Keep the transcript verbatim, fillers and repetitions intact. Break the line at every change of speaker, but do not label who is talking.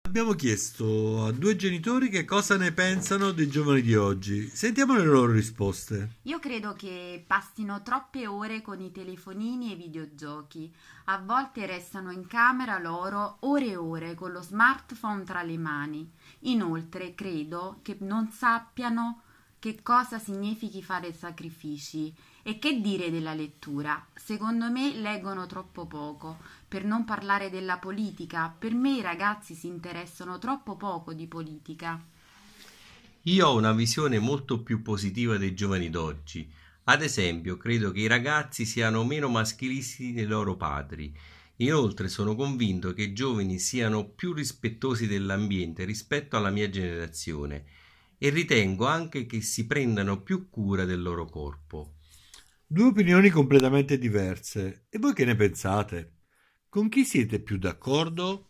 Abbiamo chiesto a due genitori che cosa ne pensano dei giovani di oggi. Sentiamo le loro risposte.
Io credo che passino troppe ore con i telefonini e i videogiochi. A volte restano in camera loro ore e ore con lo smartphone tra le mani. Inoltre credo che non sappiano che cosa significhi fare sacrifici. E che dire della lettura? Secondo me leggono troppo poco. Per non parlare della politica, per me i ragazzi si interessano troppo poco di politica.
Io ho una visione molto più positiva dei giovani d'oggi. Ad esempio, credo che i ragazzi siano meno maschilisti dei loro padri. Inoltre sono convinto che i giovani siano più rispettosi dell'ambiente rispetto alla mia generazione e ritengo anche che si prendano più cura del loro corpo.
Due opinioni completamente diverse. E voi che ne pensate? Con chi siete più d'accordo?